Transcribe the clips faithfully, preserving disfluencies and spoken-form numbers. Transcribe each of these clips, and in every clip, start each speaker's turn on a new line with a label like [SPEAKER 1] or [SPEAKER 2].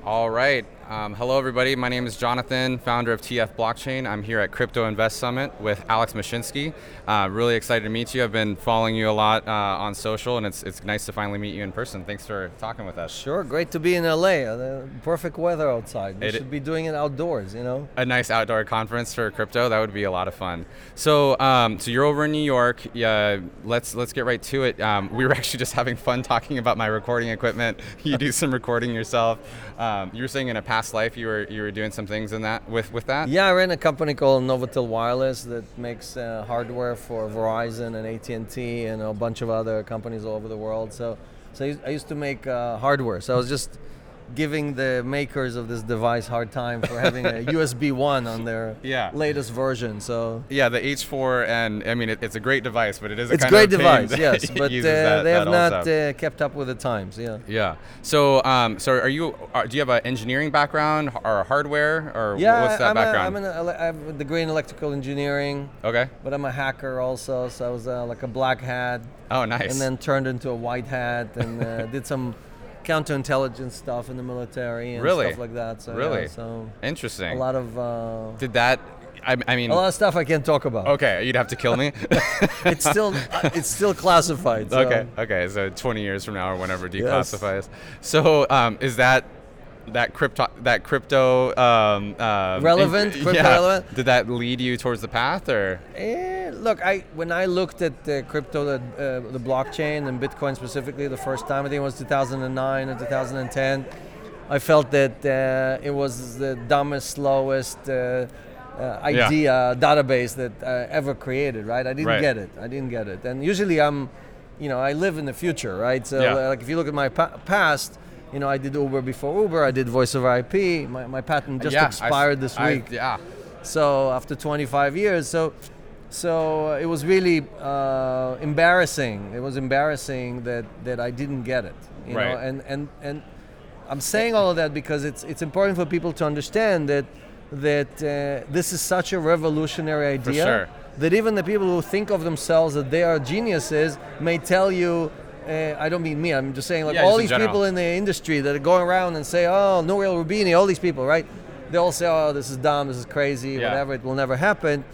[SPEAKER 1] All right. Um, hello, everybody. My name is Jonathan, founder of T F Blockchain. I'm here at Crypto Invest Summit with Alex Mashinsky. Uh, really excited to meet you. I've been following you a lot uh, on social, and it's it's nice to finally meet you in person. Thanks for talking with us.
[SPEAKER 2] Sure, great to be in L A. Uh, perfect weather outside. We
[SPEAKER 1] It-
[SPEAKER 2] should be doing it outdoors, you know?
[SPEAKER 1] A nice outdoor conference for crypto. That would be a lot of fun. So, um, so you're over in New York. Yeah, let's let's get right to it. Um, we were actually just having fun talking about my recording equipment. You do some recording yourself. Um, you were saying in a past life you were you were doing some things in that with with that.
[SPEAKER 2] Yeah, I ran a company called Novatel Wireless that makes uh, hardware for Verizon and A T and T and a bunch of other companies all over the world. So, so I used- I used to make uh, hardware. So I was just giving the makers of this device hard time for having a U S B one on their
[SPEAKER 1] Yeah.
[SPEAKER 2] latest version. So
[SPEAKER 1] Yeah, the H four, and I mean it, it's a great device, but it is a
[SPEAKER 2] it's a
[SPEAKER 1] kind
[SPEAKER 2] great
[SPEAKER 1] of pain
[SPEAKER 2] device,
[SPEAKER 1] that
[SPEAKER 2] yes, but uh,
[SPEAKER 1] uses that-
[SPEAKER 2] they have
[SPEAKER 1] that
[SPEAKER 2] not
[SPEAKER 1] also.
[SPEAKER 2] uh, kept up with the times. Yeah.
[SPEAKER 1] Yeah. So, um, so are you? Are, do you have an engineering background or hardware, or
[SPEAKER 2] Yeah,
[SPEAKER 1] what's that
[SPEAKER 2] I'm, a,
[SPEAKER 1] background?
[SPEAKER 2] I'm an, ele- I have a degree in electrical engineering.
[SPEAKER 1] Okay.
[SPEAKER 2] But I'm a hacker also, so I was uh, like a black hat,
[SPEAKER 1] Oh, nice.
[SPEAKER 2] and then turned into a white hat, and uh, did some counterintelligence stuff in the military and
[SPEAKER 1] Really?
[SPEAKER 2] stuff like that. So,
[SPEAKER 1] Really?
[SPEAKER 2] yeah, so
[SPEAKER 1] Interesting.
[SPEAKER 2] a lot of uh,
[SPEAKER 1] Did that? I, I mean.
[SPEAKER 2] a lot of stuff I can't talk about.
[SPEAKER 1] Okay, you'd have to kill me.
[SPEAKER 2] It's still it's still classified. So.
[SPEAKER 1] Okay. Okay. So twenty years from now, or whenever it declassifies. So, um, is that that crypto that crypto um, uh,
[SPEAKER 2] Relevant?
[SPEAKER 1] in-
[SPEAKER 2] Crypto
[SPEAKER 1] yeah.
[SPEAKER 2] relevant?
[SPEAKER 1] Did that lead you towards the path, or?
[SPEAKER 2] Eh, look, I when I looked at the crypto, the, uh, the blockchain and Bitcoin specifically, the first time I think it was two thousand nine or two thousand ten, I felt that uh, it was the dumbest, slowest uh, uh, idea database that uh, ever created. Right? I didn't
[SPEAKER 1] Right.
[SPEAKER 2] get it. I didn't get it. And usually I'm, you know, I live in the future, right? So
[SPEAKER 1] Yeah.
[SPEAKER 2] uh, like if you look at my pa- past. You know, I did Uber before Uber. I did voice over I P. My, my patent just
[SPEAKER 1] Yeah, I-
[SPEAKER 2] expired this
[SPEAKER 1] I-
[SPEAKER 2] week.
[SPEAKER 1] yeah.
[SPEAKER 2] So after twenty-five years, so so uh, it was really uh, embarrassing. It was embarrassing that, that I didn't get it. You
[SPEAKER 1] Right.
[SPEAKER 2] know, and, and and I'm saying all of that because it's it's important for people to understand that that uh, this is such a revolutionary idea
[SPEAKER 1] sure.
[SPEAKER 2] that even the people who think of themselves that they are geniuses may tell you. Uh, I don't mean me. I'm just saying, like
[SPEAKER 1] Yeah,
[SPEAKER 2] all
[SPEAKER 1] just in
[SPEAKER 2] these
[SPEAKER 1] general.
[SPEAKER 2] people in the industry that are going around and say, "Oh, Nouriel Rubini," all these people, right? They all say, "Oh, this is dumb. This is crazy.
[SPEAKER 1] Yeah.
[SPEAKER 2] Whatever. It will never happen."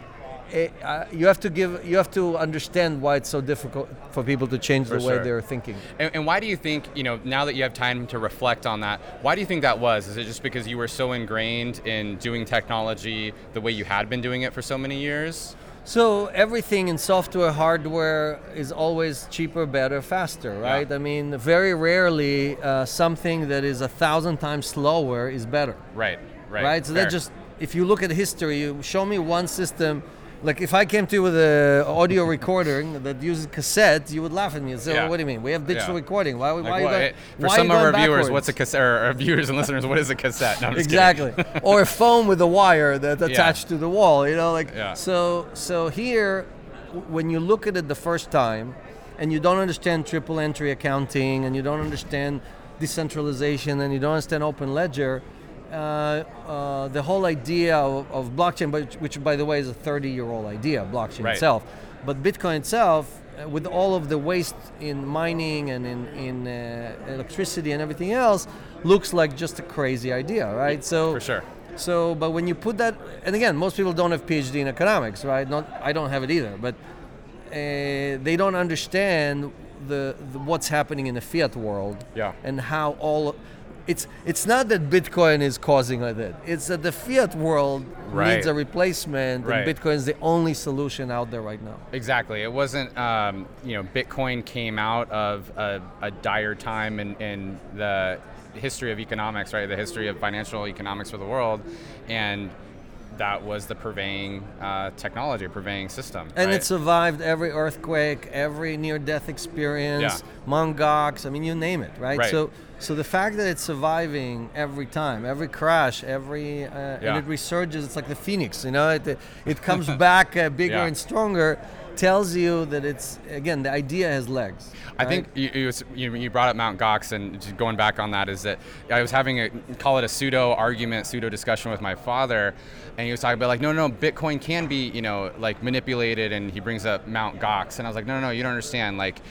[SPEAKER 2] It, uh, you have to give. You have to understand why it's so difficult for people to change
[SPEAKER 1] For
[SPEAKER 2] the way
[SPEAKER 1] sure.
[SPEAKER 2] they're thinking.
[SPEAKER 1] And, and why do you think, you know, now that you have time to reflect on that, why do you think that was? Is it just because you were so ingrained in doing technology the way you had been doing it for so many years?
[SPEAKER 2] So everything in software, hardware is always cheaper, better, faster, right?
[SPEAKER 1] Yeah.
[SPEAKER 2] I mean, very rarely uh, something that is a thousand times slower is better.
[SPEAKER 1] Right, right.
[SPEAKER 2] Right. So
[SPEAKER 1] fair.
[SPEAKER 2] that just, if you look at history, you show me one system. Like if I came to you with an audio recording that uses cassette, you would laugh at me and say,
[SPEAKER 1] Yeah.
[SPEAKER 2] well, "What do you mean? We have digital
[SPEAKER 1] Yeah.
[SPEAKER 2] recording. Why?
[SPEAKER 1] Like,
[SPEAKER 2] why are you
[SPEAKER 1] what-
[SPEAKER 2] going,
[SPEAKER 1] it- for
[SPEAKER 2] why are
[SPEAKER 1] some
[SPEAKER 2] you
[SPEAKER 1] of our
[SPEAKER 2] going
[SPEAKER 1] viewers,
[SPEAKER 2] backwards?"
[SPEAKER 1] what's a cassette? Or our viewers and listeners, what is a cassette? No, I'm just
[SPEAKER 2] Exactly.
[SPEAKER 1] kidding.
[SPEAKER 2] Or a phone with a wire that's attached to the wall. You know, like
[SPEAKER 1] Yeah.
[SPEAKER 2] so. So here, w- when you look at it the first time, and you don't understand triple entry accounting, and you don't understand decentralization, and you don't understand open ledger. Uh, uh, the whole idea of, of blockchain, but which by the way is a thirty-year-old idea, blockchain
[SPEAKER 1] Right.
[SPEAKER 2] itself, but Bitcoin itself, uh, with all of the waste in mining and in, in uh, electricity and everything else, looks like just a crazy idea, right? So
[SPEAKER 1] For sure.
[SPEAKER 2] so, but when you put that, and again, most people don't have PhD in economics, right? Not, I don't have it either, but uh, they don't understand the, the what's happening in the fiat world,
[SPEAKER 1] Yeah.
[SPEAKER 2] and how all. It's it's not that Bitcoin is causing it. It's that the fiat world
[SPEAKER 1] Right.
[SPEAKER 2] needs a replacement,
[SPEAKER 1] Right.
[SPEAKER 2] and Bitcoin is the only solution out there right now.
[SPEAKER 1] Exactly. It wasn't, um, you know, Bitcoin came out of a, a dire time in, in the history of economics, right? The history of financial economics for the world. And that was the purveying uh, technology, purveying system.
[SPEAKER 2] And
[SPEAKER 1] right?
[SPEAKER 2] it survived every earthquake, every near-death experience,
[SPEAKER 1] Yeah.
[SPEAKER 2] Mt. Gox, I mean, you name it, right?
[SPEAKER 1] Right.
[SPEAKER 2] So, so the fact that it's surviving every time, every crash, every uh,
[SPEAKER 1] Yeah.
[SPEAKER 2] and it resurges, it's like the phoenix, you know, it it comes back uh, bigger
[SPEAKER 1] Yeah.
[SPEAKER 2] and stronger, tells you that it's again the idea has legs.
[SPEAKER 1] I
[SPEAKER 2] right?
[SPEAKER 1] think you, you, was- you you brought up Mount Gox, and just going back on that is that I was having a, call it a pseudo argument, pseudo discussion with my father, and he was talking about like, no, no, Bitcoin can be, you know, like manipulated, and he brings up Mount Gox, and I was like, no, no, no, you don't understand, like,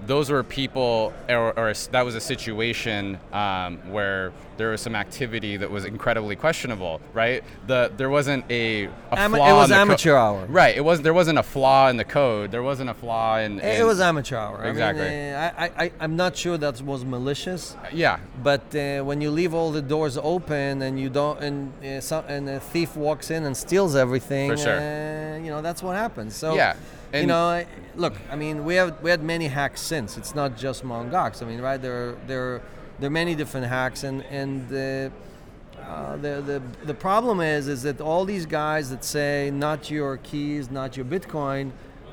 [SPEAKER 1] those were people, or, or a, that was a situation um, where there was some activity that was incredibly questionable, right? The there wasn't a, a
[SPEAKER 2] Ama-
[SPEAKER 1] flaw
[SPEAKER 2] it was
[SPEAKER 1] in the
[SPEAKER 2] amateur
[SPEAKER 1] co-
[SPEAKER 2] hour.
[SPEAKER 1] Right. It wasn't. There wasn't a flaw in the code. There wasn't a flaw in. in
[SPEAKER 2] It was amateur hour.
[SPEAKER 1] Exactly.
[SPEAKER 2] I mean, uh, I, I, I'm not sure that was malicious.
[SPEAKER 1] Yeah.
[SPEAKER 2] But uh, when you leave all the doors open and you don't, and uh, some, and a thief walks in and steals everything,
[SPEAKER 1] For sure.
[SPEAKER 2] uh, you know that's what happens. So
[SPEAKER 1] Yeah.
[SPEAKER 2] you
[SPEAKER 1] And-
[SPEAKER 2] know, I- look, I mean, we have we had many hacks since. It's not just Mt. Gox. I mean, right? There are, there are, there are many different hacks, and and uh, uh, the the the problem is is that all these guys that say not your keys, not your Bitcoin,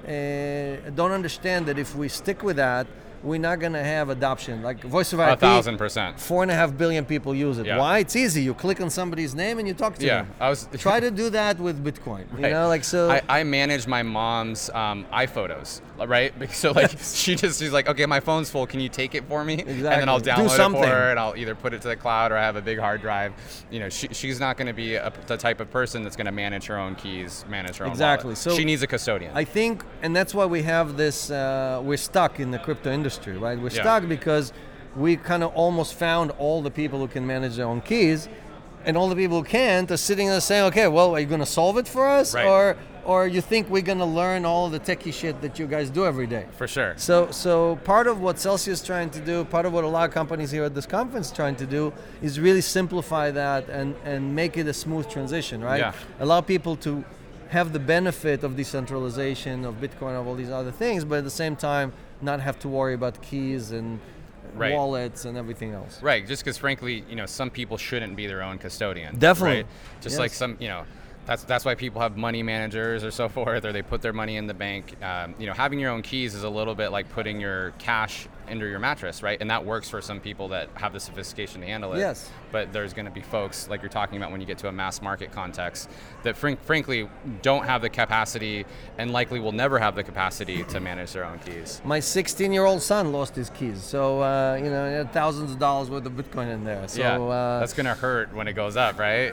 [SPEAKER 2] uh, don't understand that if we stick with that, we're not going to have adoption. Like Voice of I P,
[SPEAKER 1] A thousand percent.
[SPEAKER 2] four and a half billion people use it.
[SPEAKER 1] Yeah.
[SPEAKER 2] Why? It's easy. You click on somebody's name and you talk to
[SPEAKER 1] Yeah.
[SPEAKER 2] them.
[SPEAKER 1] I was.
[SPEAKER 2] Try to do that with Bitcoin. You
[SPEAKER 1] Right.
[SPEAKER 2] know, like so.
[SPEAKER 1] I, I manage my mom's um, iPhotos, right? So like she just she's like, okay, my phone's full. Can you take it for me? And then I'll
[SPEAKER 2] Exactly. Do
[SPEAKER 1] download it
[SPEAKER 2] something.
[SPEAKER 1] for her, and I'll either put it to the cloud or I have a big hard drive. You know, she, she's not going to be a, the type of person that's going to manage her own keys, manage her own
[SPEAKER 2] Exactly.
[SPEAKER 1] wallet.
[SPEAKER 2] So
[SPEAKER 1] she needs a custodian.
[SPEAKER 2] I think, and that's why we have this. Uh, we're stuck in the crypto industry, right? We're
[SPEAKER 1] Yeah.
[SPEAKER 2] stuck because we kind of almost found all the people who can manage their own keys, and all the people who can't are sitting there saying, "Okay, well, are you going to solve it for us,
[SPEAKER 1] Right.
[SPEAKER 2] or or you think we're going to learn all the techie shit that you guys do every day?"
[SPEAKER 1] For sure.
[SPEAKER 2] So, so part of what Celsius is trying to do, part of what a lot of companies here at this conference are trying to do, is really simplify that and, and make it a smooth transition, right?
[SPEAKER 1] Yeah.
[SPEAKER 2] Allow people to have the benefit of decentralization, of Bitcoin, of all these other things, but at the same time, not have to worry about keys and
[SPEAKER 1] Right.
[SPEAKER 2] wallets and everything else.
[SPEAKER 1] Right, just because frankly, you know, some people shouldn't be their own custodian.
[SPEAKER 2] Definitely.
[SPEAKER 1] Right? Just
[SPEAKER 2] Yes.
[SPEAKER 1] like some, you know, that's that's why people have money managers or so forth, or they put their money in the bank. Um, you know, having your own keys is a little bit like putting your cash under your mattress, right? And that works for some people that have the sophistication to handle it.
[SPEAKER 2] Yes.
[SPEAKER 1] But there's going to be folks like you're talking about when you get to a mass market context that frank, frankly don't have the capacity and likely will never have the capacity to manage their own keys.
[SPEAKER 2] My sixteen-year-old son lost his keys, so uh, you know, he had thousands of dollars worth of Bitcoin in there. So
[SPEAKER 1] yeah,
[SPEAKER 2] uh,
[SPEAKER 1] that's going to hurt when it goes up, right?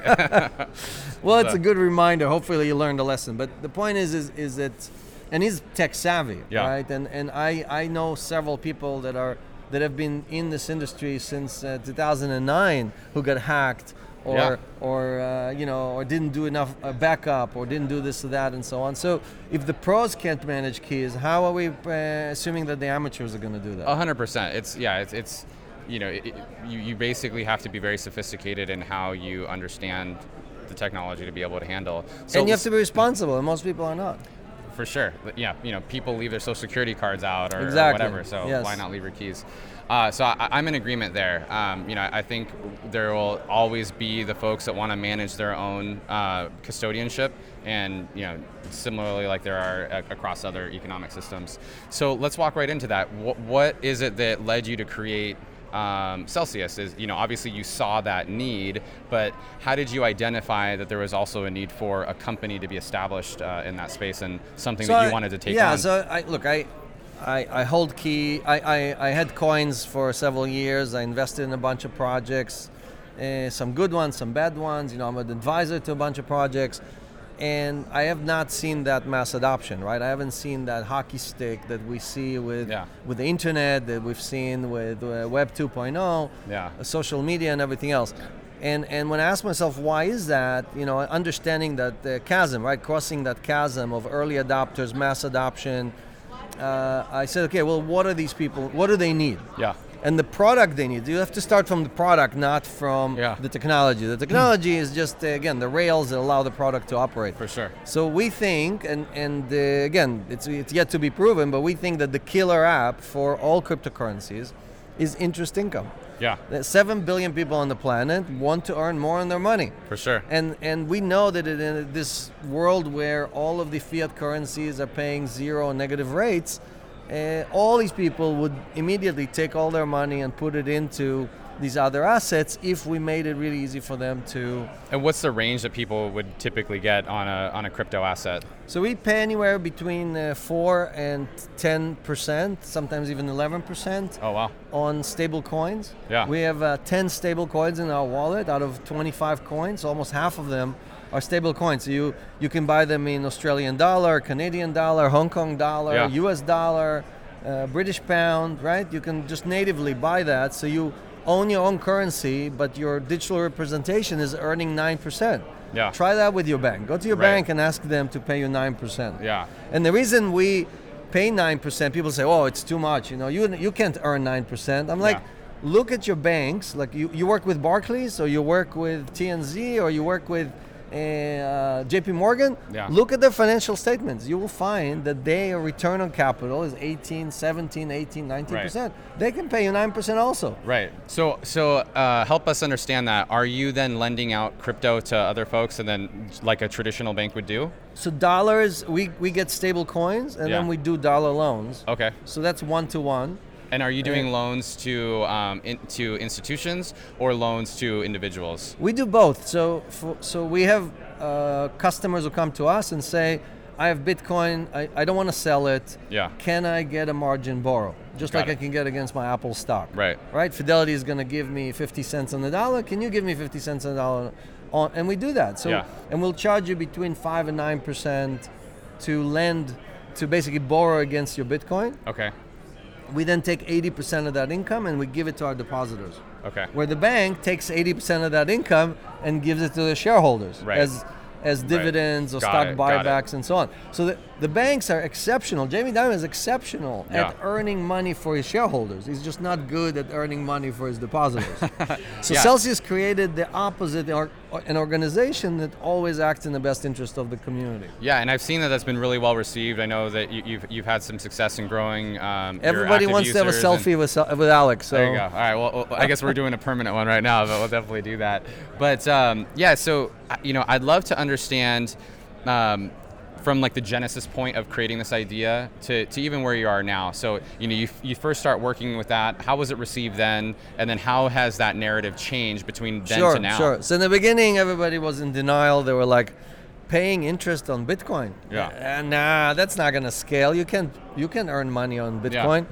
[SPEAKER 2] Well, it's
[SPEAKER 1] So-
[SPEAKER 2] a good reminder. Hopefully, you learned a lesson. But the point is, is, is that, and he's tech savvy,
[SPEAKER 1] Yeah.
[SPEAKER 2] right? And and I, I know several people that are that have been in this industry since uh, two thousand nine who got hacked, or
[SPEAKER 1] Yeah.
[SPEAKER 2] or uh, you know, or didn't do enough uh, backup, or didn't do this or that, and so on. So if the pros can't manage keys, how are we uh, assuming that the amateurs are going to do that?
[SPEAKER 1] A hundred percent. It's yeah. It's it's you know it, it- you you basically have to be very sophisticated in how you understand the technology to be able to handle. So
[SPEAKER 2] and you have to be responsible, and most people are not.
[SPEAKER 1] for sure. Yeah. You know, people leave their social security cards out or, or
[SPEAKER 2] Exactly.
[SPEAKER 1] whatever. So
[SPEAKER 2] Yes.
[SPEAKER 1] why not leave your keys? Uh, so I, I'm in agreement there. Um, you know, I think there will always be the folks that want to manage their own uh, custodianship, and you know, similarly like there are a- across other economic systems. So let's walk right into that. What, what is it that led you to create um, Celsius? Is, you know, obviously you saw that need, but how did you identify that there was also a need for a company to be established uh, in that space and something
[SPEAKER 2] So
[SPEAKER 1] that you
[SPEAKER 2] I-
[SPEAKER 1] wanted to take
[SPEAKER 2] yeah,
[SPEAKER 1] on?
[SPEAKER 2] so I look, I, I, I hold key. I, I, I had coins for several years. I invested in a bunch of projects, uh, some good ones, some bad ones. You know, I'm an advisor to a bunch of projects, and I have not seen that mass adoption. Right, I haven't seen that hockey stick that we see with
[SPEAKER 1] Yeah.
[SPEAKER 2] with the internet, that we've seen with uh, Web 2.0,
[SPEAKER 1] Yeah.
[SPEAKER 2] uh, social media, and everything else. And and when I ask myself why is that, you know, understanding that the chasm, right, crossing that chasm of early adopters, mass adoption, uh, I said, okay, well, what are these people? What do they need?
[SPEAKER 1] Yeah.
[SPEAKER 2] And the product they need. You have to start from the product, not from
[SPEAKER 1] Yeah.
[SPEAKER 2] the technology. The technology is just uh, again the rails that allow the product to operate.
[SPEAKER 1] For sure.
[SPEAKER 2] So we think, and and uh, again, it's it's yet to be proven, but we think that the killer app for all cryptocurrencies is interest income.
[SPEAKER 1] Yeah,
[SPEAKER 2] That Seven billion people on the planet want to earn more on their money.
[SPEAKER 1] for sure.
[SPEAKER 2] And and we know that in this world where all of the fiat currencies are paying zero negative rates, uh, all these people would immediately take all their money and put it into these other assets if we made it really easy for them to.
[SPEAKER 1] And what's the range that people would typically get on a on a crypto asset?
[SPEAKER 2] So we pay anywhere between uh, four and ten percent, sometimes even eleven percent.
[SPEAKER 1] Oh wow.
[SPEAKER 2] On stable coins.
[SPEAKER 1] Yeah.
[SPEAKER 2] We have uh, ten stable coins in our wallet out of twenty-five coins. Almost half of them are stable coins. So you, you can buy them in Australian dollar, Canadian dollar, Hong Kong dollar,
[SPEAKER 1] Yeah.
[SPEAKER 2] U S dollar, uh, British pound, right? You can just natively buy that, so you own your own currency, but your digital representation is earning nine percent.
[SPEAKER 1] Yeah.
[SPEAKER 2] Try that with your bank. Go to your
[SPEAKER 1] Right.
[SPEAKER 2] bank and ask them to pay you nine percent.
[SPEAKER 1] Yeah.
[SPEAKER 2] And the reason we pay nine percent, people say, oh, it's too much. You know, you you can't earn nine percent. I'm like,
[SPEAKER 1] Yeah.
[SPEAKER 2] look at your banks. Like you, you work with Barclays, or you work with T N Z, or you work with uh, J P Morgan.
[SPEAKER 1] Yeah.
[SPEAKER 2] Look at their financial statements. You will find that their return on capital is eighteen, seventeen, eighteen, nineteen percent. They can pay you nine percent also.
[SPEAKER 1] Right. So, so uh, help us understand that. Are you then lending out crypto to other folks, and then like a traditional bank would do?
[SPEAKER 2] So dollars, we, we get stable coins, and
[SPEAKER 1] Yeah.
[SPEAKER 2] then we do dollar loans.
[SPEAKER 1] Okay.
[SPEAKER 2] So that's one to one.
[SPEAKER 1] And are you doing
[SPEAKER 2] Uh,
[SPEAKER 1] loans to um, in, to institutions or loans to individuals?
[SPEAKER 2] We do both. So for, so we have uh, customers who come to us and say, I have Bitcoin, I, I don't want to sell it.
[SPEAKER 1] Yeah.
[SPEAKER 2] Can I get a margin borrow? Just
[SPEAKER 1] Got
[SPEAKER 2] like
[SPEAKER 1] it.
[SPEAKER 2] I can get against my Apple stock.
[SPEAKER 1] Right.
[SPEAKER 2] Right? Fidelity is going to give me fifty cents on the dollar. Can you give me fifty cents on the dollar? On, and we do that. So
[SPEAKER 1] Yeah.
[SPEAKER 2] and we'll charge you between five and nine percent to lend, to basically borrow against your Bitcoin.
[SPEAKER 1] Okay.
[SPEAKER 2] We then take eighty percent of that income and we give it to our depositors.
[SPEAKER 1] Okay.
[SPEAKER 2] Where the bank takes eighty percent of that income and gives it to the shareholders
[SPEAKER 1] Right.
[SPEAKER 2] as as dividends or
[SPEAKER 1] Got
[SPEAKER 2] stock
[SPEAKER 1] it, got it.
[SPEAKER 2] buybacks and so on. So the, the banks are exceptional. Jamie Dimon is exceptional
[SPEAKER 1] Yeah.
[SPEAKER 2] at earning money for his shareholders. He's just not good at earning money for his depositors. so
[SPEAKER 1] Yeah.
[SPEAKER 2] Celsius created the opposite, or, or an organization that always acts in the best interest of the community.
[SPEAKER 1] Yeah, and I've seen that that's been really well received. I know that you, you've you've had some success in growing. Um, your
[SPEAKER 2] Everybody
[SPEAKER 1] active
[SPEAKER 2] wants to have a
[SPEAKER 1] users and-
[SPEAKER 2] selfie with, Sel- with Alex. So
[SPEAKER 1] There you go. All right. Well, well, I guess we're doing a permanent one right now, but we'll definitely do that. But um, yeah, so uh, you know, I'd love to understand um, from like the genesis point of creating this idea to, to even where you are now. So you know, you you first start working with that. How was it received then, and then how has that narrative changed between then
[SPEAKER 2] sure,
[SPEAKER 1] to now?
[SPEAKER 2] Sure. So in the beginning, everybody was in denial. They were like, paying interest on Bitcoin.
[SPEAKER 1] Yeah.
[SPEAKER 2] Uh, nah, that's not gonna scale. You can you can earn money on Bitcoin.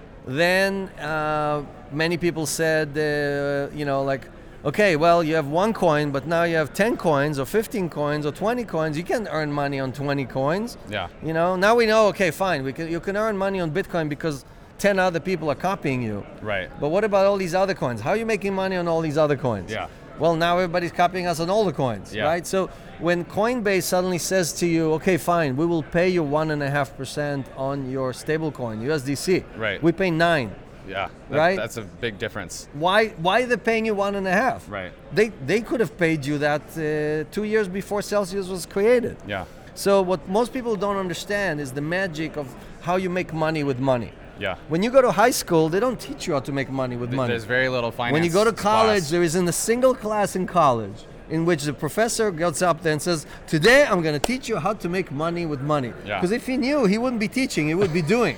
[SPEAKER 2] Then uh, many people said, uh, you know, like, okay, well, you have one coin, but now you have ten coins or fifteen coins or twenty coins. You can earn money on twenty coins.
[SPEAKER 1] Yeah.
[SPEAKER 2] You know, now we know, okay, fine, we can, you can earn money on Bitcoin because ten other people are copying you.
[SPEAKER 1] Right.
[SPEAKER 2] But what about all these other coins? How are you making money on all these other coins?
[SPEAKER 1] Yeah.
[SPEAKER 2] Well, now everybody's copying us on all the coins,
[SPEAKER 1] Yeah.
[SPEAKER 2] right? So when Coinbase suddenly says to you, okay, fine, we will pay you one and a half percent on your stablecoin, U S D C.
[SPEAKER 1] Right.
[SPEAKER 2] We pay nine.
[SPEAKER 1] Yeah. That,
[SPEAKER 2] Right?
[SPEAKER 1] That's a big difference.
[SPEAKER 2] Why? Why are they paying you one and a half?
[SPEAKER 1] Right.
[SPEAKER 2] They they could have paid you that uh, two years before Celsius was created.
[SPEAKER 1] Yeah.
[SPEAKER 2] So what most people don't understand is the magic of how you make money with money.
[SPEAKER 1] Yeah.
[SPEAKER 2] When you go to high school, they don't teach you how to make money with
[SPEAKER 1] Th-
[SPEAKER 2] money.
[SPEAKER 1] There's very little finance.
[SPEAKER 2] When you go to college,
[SPEAKER 1] class.
[SPEAKER 2] there isn't a single class in college in which the professor gets up there and says, today I'm going to teach you how to make money with money.
[SPEAKER 1] Yeah.
[SPEAKER 2] Because if he knew, he wouldn't be teaching, he would be doing.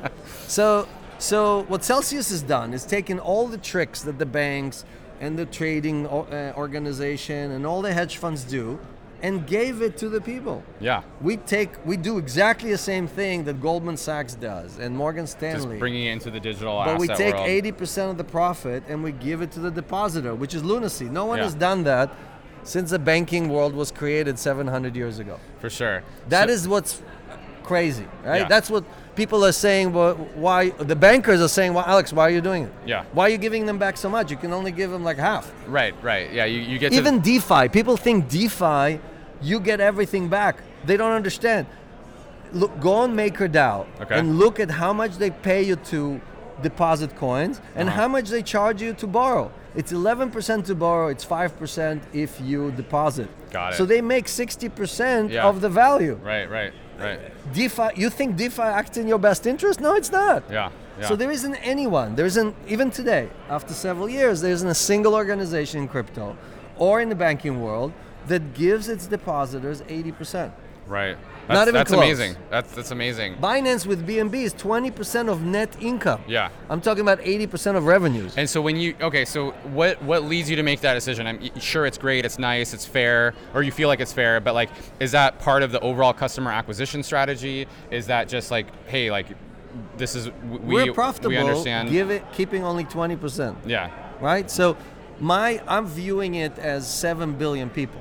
[SPEAKER 2] so, so what Celsius has done is taken all the tricks that the banks and the trading o- uh, organization and all the hedge funds do and gave it to the people.
[SPEAKER 1] Yeah.
[SPEAKER 2] We take, we do exactly the same thing that Goldman Sachs does and Morgan Stanley.
[SPEAKER 1] Just bringing it into the digital
[SPEAKER 2] But
[SPEAKER 1] asset
[SPEAKER 2] we take
[SPEAKER 1] world.
[SPEAKER 2] eighty percent of the profit and we give it to the depositor, which is lunacy. No one
[SPEAKER 1] Yeah.
[SPEAKER 2] has done that since the banking world was created seven hundred years ago.
[SPEAKER 1] For sure.
[SPEAKER 2] That
[SPEAKER 1] So-
[SPEAKER 2] is what's crazy, right?
[SPEAKER 1] Yeah.
[SPEAKER 2] That's what people are saying. Well, why the bankers are saying, well, Alex, why are you doing it?
[SPEAKER 1] Yeah.
[SPEAKER 2] Why are you giving them back so much? You can only give them like half.
[SPEAKER 1] Right, right. Yeah, you, you get
[SPEAKER 2] Even
[SPEAKER 1] to
[SPEAKER 2] DeFi, people think DeFi, you get everything back. They don't understand. Look, go on MakerDAO
[SPEAKER 1] Okay.
[SPEAKER 2] and look at how much they pay you to deposit coins and
[SPEAKER 1] Uh-huh.
[SPEAKER 2] how much they charge you to borrow. It's eleven percent to borrow, it's five percent if you deposit.
[SPEAKER 1] Got it.
[SPEAKER 2] So they make sixty percent
[SPEAKER 1] Yeah.
[SPEAKER 2] of the value.
[SPEAKER 1] Right, right, right.
[SPEAKER 2] DeFi, you think DeFi acts in your best interest? No, it's not.
[SPEAKER 1] Yeah, yeah.
[SPEAKER 2] So there isn't anyone, there isn't, even today, after several years, there isn't a single organization in crypto or in the banking world that gives its depositors eighty percent.
[SPEAKER 1] Right.
[SPEAKER 2] Not
[SPEAKER 1] That's,
[SPEAKER 2] even
[SPEAKER 1] that's
[SPEAKER 2] close.
[SPEAKER 1] amazing. That's that's amazing.
[SPEAKER 2] Binance with B N B is twenty percent of net income.
[SPEAKER 1] Yeah.
[SPEAKER 2] I'm talking about eighty percent of revenues.
[SPEAKER 1] And so when you okay, so what what leads you to make that decision? I'm sure it's great, it's nice, it's fair, or you feel like it's fair, but like, is that part of the overall customer acquisition strategy? Is that just like, hey, like, this is we
[SPEAKER 2] We're profitable,
[SPEAKER 1] we understand?
[SPEAKER 2] give it, keeping only twenty percent.
[SPEAKER 1] Yeah.
[SPEAKER 2] Right? So my, I'm viewing it as seven billion people.